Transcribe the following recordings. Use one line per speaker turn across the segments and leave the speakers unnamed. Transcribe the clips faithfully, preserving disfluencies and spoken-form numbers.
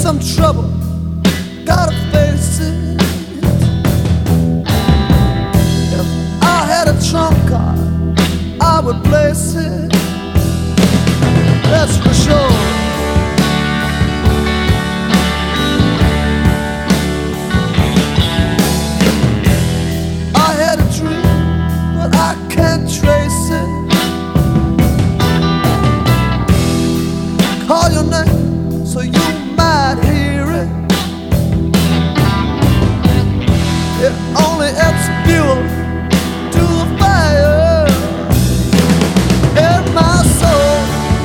some trouble, gotta face it. If I had a trump card, I would place it. That's for sure. I had a dream, but I can't trace it. Call your name so you might hear it. It only adds fuel to the fire in my soul.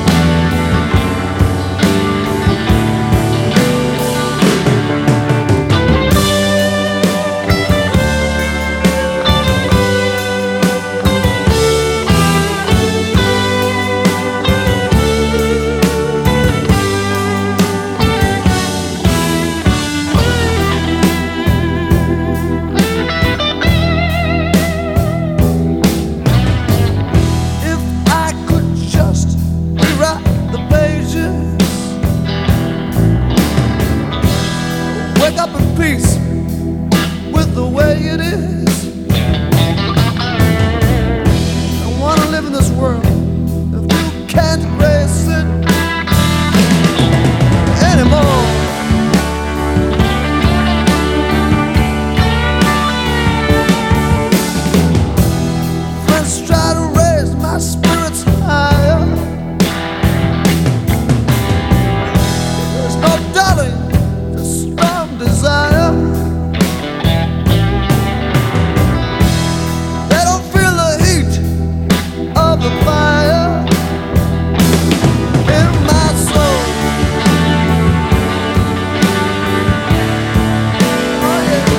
Wake up in peace with the way it is. I wanna live in this world if you can't erase it anymore. Friends try to raise my spirits higher. There's no darling, desire. They don't feel the heat of the fire in my soul. Oh yeah.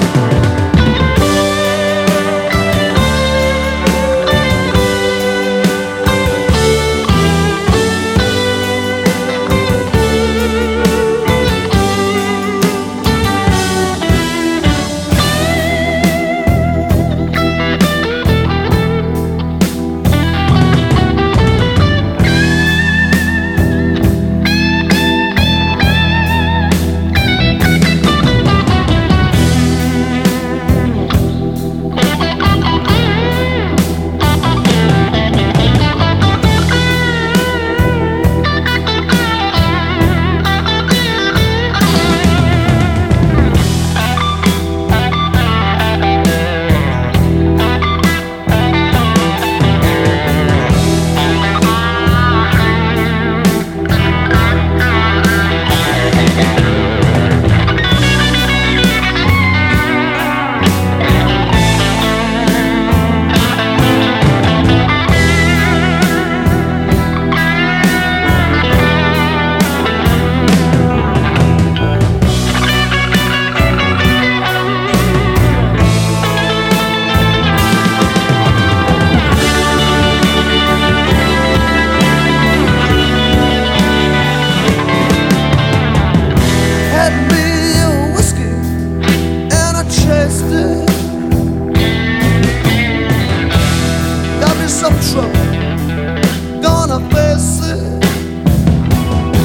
Got me some trouble, gonna face it.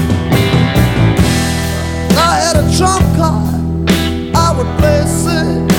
If I had a trump card, I would place it.